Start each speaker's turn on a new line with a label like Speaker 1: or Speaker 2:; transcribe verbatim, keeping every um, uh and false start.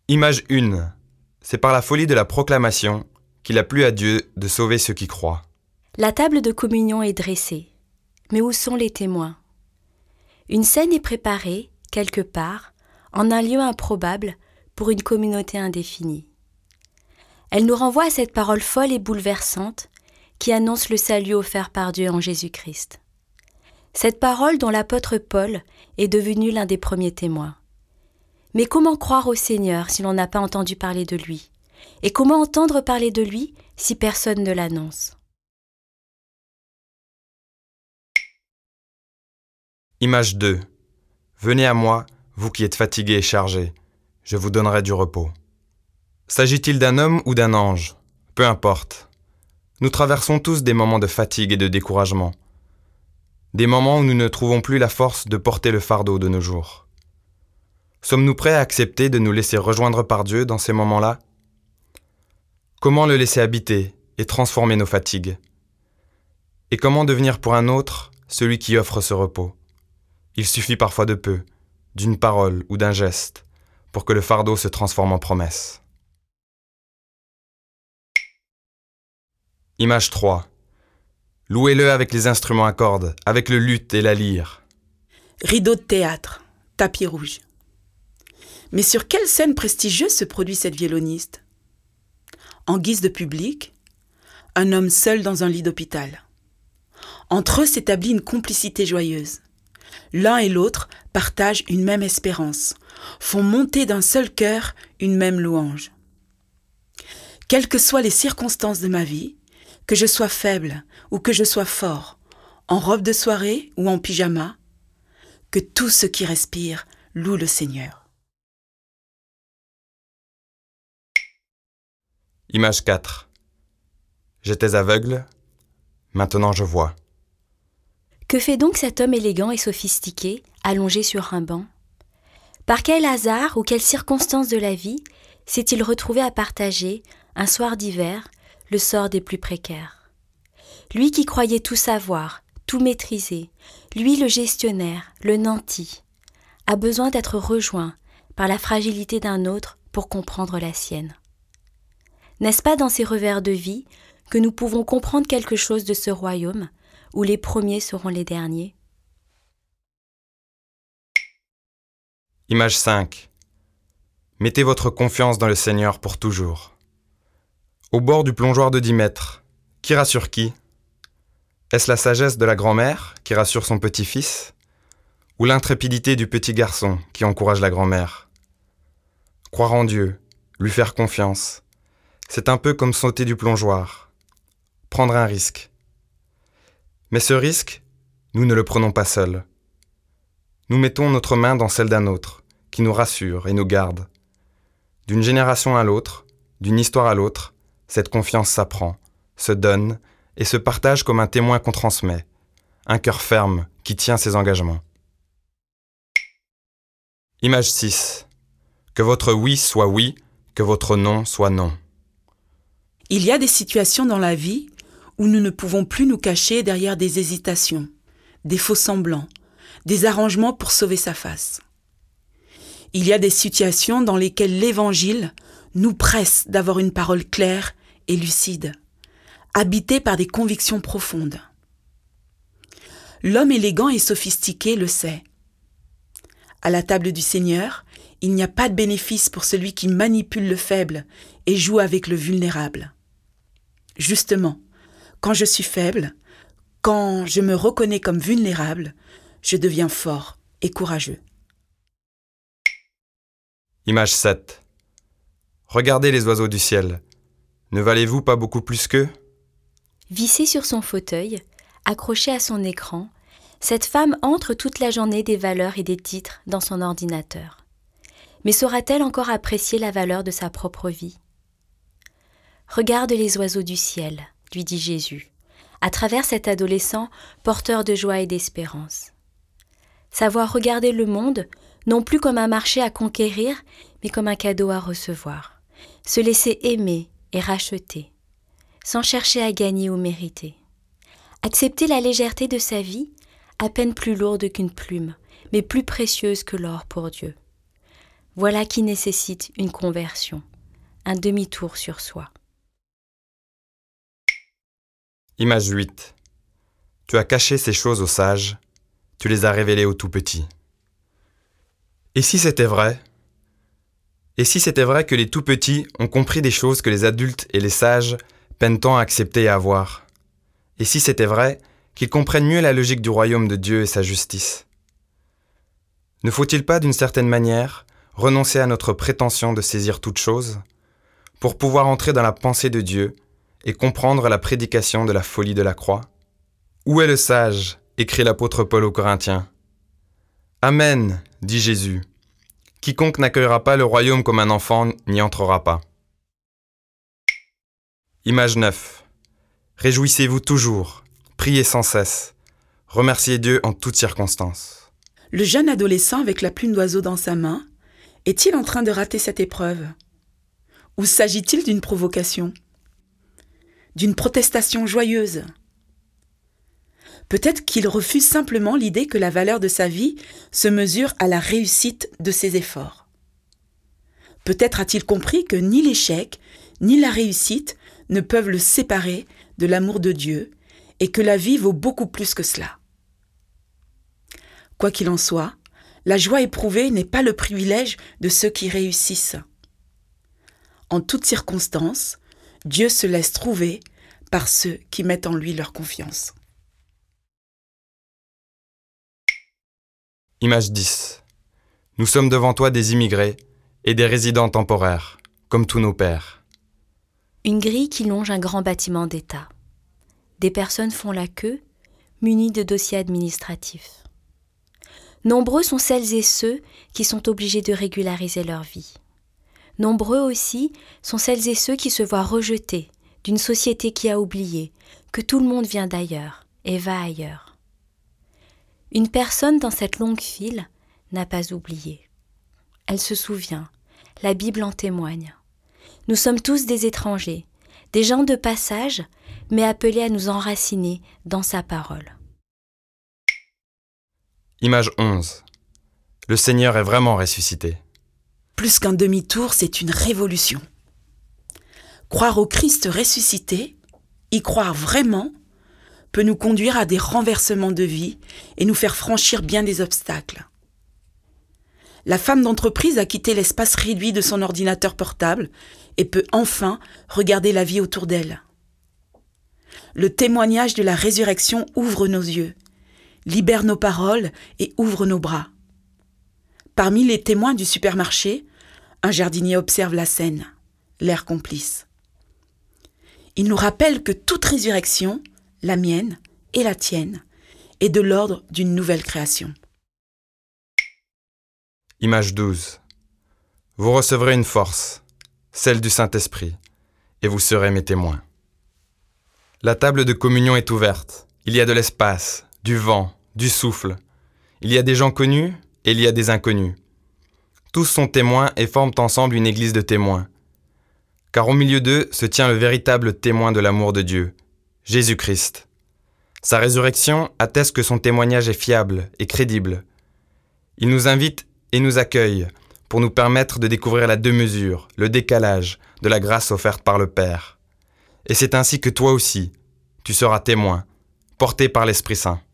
Speaker 1: Image un. C'est par la folie de la proclamation qu'il a plu à Dieu de sauver ceux qui croient.
Speaker 2: La table de communion est dressée. Mais où sont les témoins ? Une scène est préparée, quelque part, en un lieu improbable, pour une communauté indéfinie. Elle nous renvoie à cette parole folle et bouleversante qui annonce le salut offert par Dieu en Jésus-Christ. Cette parole dont l'apôtre Paul est devenu l'un des premiers témoins. Mais comment croire au Seigneur si l'on n'a pas entendu parler de lui ? Et comment entendre parler de lui si personne ne l'annonce ?
Speaker 1: Image deux. Venez à moi, vous qui êtes fatigués et chargés, je vous donnerai du repos. S'agit-il d'un homme ou d'un ange ? Peu importe. Nous traversons tous des moments de fatigue et de découragement. Des moments où nous ne trouvons plus la force de porter le fardeau de nos jours. Sommes-nous prêts à accepter de nous laisser rejoindre par Dieu dans ces moments-là ? Comment le laisser habiter et transformer nos fatigues ? Et comment devenir pour un autre celui qui offre ce repos ? Il suffit parfois de peu, d'une parole ou d'un geste, pour que le fardeau se transforme en promesse. Image trois. Louez-le avec les instruments à cordes, avec le luth et la lyre.
Speaker 3: Rideau de théâtre, tapis rouge. Mais sur quelle scène prestigieuse se produit cette violoniste ? En guise de public, un homme seul dans un lit d'hôpital. Entre eux s'établit une complicité joyeuse. L'un et l'autre partagent une même espérance, font monter d'un seul cœur une même louange. Quelles que soient les circonstances de ma vie, que je sois faible ou que je sois fort, en robe de soirée ou en pyjama, que tout ce qui respire loue le Seigneur.
Speaker 1: Image quatre. J'étais aveugle, maintenant je vois.
Speaker 2: Que fait donc cet homme élégant et sophistiqué, allongé sur un banc ? Par quel hasard ou quelle circonstance de la vie s'est-il retrouvé à partager, un soir d'hiver, le sort des plus précaires ? Lui qui croyait tout savoir, tout maîtriser, lui le gestionnaire, le nanti, a besoin d'être rejoint par la fragilité d'un autre pour comprendre la sienne. N'est-ce pas dans ces revers de vie que nous pouvons comprendre quelque chose de ce royaume où les premiers seront les derniers ?
Speaker 1: Image cinq. Mettez votre confiance dans le Seigneur pour toujours. Au bord du plongeoir de dix mètres, qui rassure qui ? Est-ce la sagesse de la grand-mère qui rassure son petit-fils ? Ou l'intrépidité du petit garçon qui encourage la grand-mère ? Croire en Dieu, lui faire confiance, c'est un peu comme sauter du plongeoir, prendre un risque. Mais ce risque, nous ne le prenons pas seuls. Nous mettons notre main dans celle d'un autre, qui nous rassure et nous garde. D'une génération à l'autre, d'une histoire à l'autre, cette confiance s'apprend, se donne et se partage comme un témoin qu'on transmet, un cœur ferme qui tient ses engagements. Image six. Que votre oui soit oui, que votre non soit non.
Speaker 3: Il y a des situations dans la vie où nous ne pouvons plus nous cacher derrière des hésitations, des faux semblants, des arrangements pour sauver sa face. Il y a des situations dans lesquelles l'Évangile nous presse d'avoir une parole claire et lucide, habitée par des convictions profondes. L'homme élégant et sophistiqué le sait. À la table du Seigneur, il n'y a pas de bénéfice pour celui qui manipule le faible et joue avec le vulnérable. Justement, quand je suis faible, quand je me reconnais comme vulnérable, je deviens fort et courageux.
Speaker 1: Image sept. Regardez les oiseaux du ciel. Ne valez-vous pas beaucoup plus qu'eux ?
Speaker 2: Vissée sur son fauteuil, accrochée à son écran, cette femme entre toute la journée des valeurs et des titres dans son ordinateur. Mais saura-t-elle encore apprécier la valeur de sa propre vie ? Regarde les oiseaux du ciel, lui dit Jésus, à travers cet adolescent porteur de joie et d'espérance. Savoir regarder le monde, non plus comme un marché à conquérir, mais comme un cadeau à recevoir. Se laisser aimer et racheter, sans chercher à gagner ou mériter. Accepter la légèreté de sa vie, à peine plus lourde qu'une plume, mais plus précieuse que l'or pour Dieu. Voilà qui nécessite une conversion, un demi-tour sur soi.
Speaker 1: Image huit. Tu as caché ces choses aux sages, tu les as révélées aux tout-petits. Et si c'était vrai ? Et si c'était vrai que les tout-petits ont compris des choses que les adultes et les sages peinent tant à accepter et à voir ? Et si c'était vrai qu'ils comprennent mieux la logique du royaume de Dieu et sa justice ? Ne faut-il pas, d'une certaine manière, renoncer à notre prétention de saisir toutes choses, pour pouvoir entrer dans la pensée de Dieu et comprendre la prédication de la folie de la croix ? Où est le sage ? Écrit l'apôtre Paul aux Corinthiens. Amen, dit Jésus. Quiconque n'accueillera pas le royaume comme un enfant n'y entrera pas. Image neuf. Réjouissez-vous toujours, priez sans cesse, remerciez Dieu en toutes circonstances.
Speaker 3: Le jeune adolescent avec la plume d'oiseau dans sa main, est-il en train de rater cette épreuve ? Ou s'agit-il d'une provocation ? D'une protestation joyeuse ? Peut-être qu'il refuse simplement l'idée que la valeur de sa vie se mesure à la réussite de ses efforts. Peut-être a-t-il compris que ni l'échec, ni la réussite ne peuvent le séparer de l'amour de Dieu et que la vie vaut beaucoup plus que cela. Quoi qu'il en soit, la joie éprouvée n'est pas le privilège de ceux qui réussissent. En toutes circonstances, Dieu se laisse trouver par ceux qui mettent en lui leur confiance.
Speaker 1: Image dix. Nous sommes devant toi des immigrés et des résidents temporaires, comme tous nos pères.
Speaker 2: Une grille qui longe un grand bâtiment d'État. Des personnes font la queue, munies de dossiers administratifs. Nombreux sont celles et ceux qui sont obligés de régulariser leur vie. Nombreux aussi sont celles et ceux qui se voient rejetés d'une société qui a oublié que tout le monde vient d'ailleurs et va ailleurs. Une personne dans cette longue file n'a pas oublié. Elle se souvient, la Bible en témoigne. Nous sommes tous des étrangers, des gens de passage, mais appelés à nous enraciner dans sa parole.
Speaker 1: Image onze. Le Seigneur est vraiment ressuscité.
Speaker 3: Plus qu'un demi-tour, c'est une révolution. Croire au Christ ressuscité, y croire vraiment, peut nous conduire à des renversements de vie et nous faire franchir bien des obstacles. La femme d'entreprise a quitté l'espace réduit de son ordinateur portable et peut enfin regarder la vie autour d'elle. Le témoignage de la résurrection ouvre nos yeux, libère nos paroles et ouvre nos bras. Parmi les témoins du supermarché, un jardinier observe la scène, l'air complice. Il nous rappelle que toute résurrection, la mienne et la tienne, est de l'ordre d'une nouvelle création.
Speaker 1: Image douze. Vous recevrez une force, celle du Saint-Esprit, et vous serez mes témoins. La table de communion est ouverte. Il y a de l'espace, du vent, du souffle. Il y a des gens connus et il y a des inconnus. Tous sont témoins et forment ensemble une église de témoins. Car au milieu d'eux se tient le véritable témoin de l'amour de Dieu, Jésus-Christ. Sa résurrection atteste que son témoignage est fiable et crédible. Il nous invite et nous accueille pour nous permettre de découvrir la deux-mesure, le décalage de la grâce offerte par le Père. Et c'est ainsi que toi aussi, tu seras témoin, porté par l'Esprit Saint.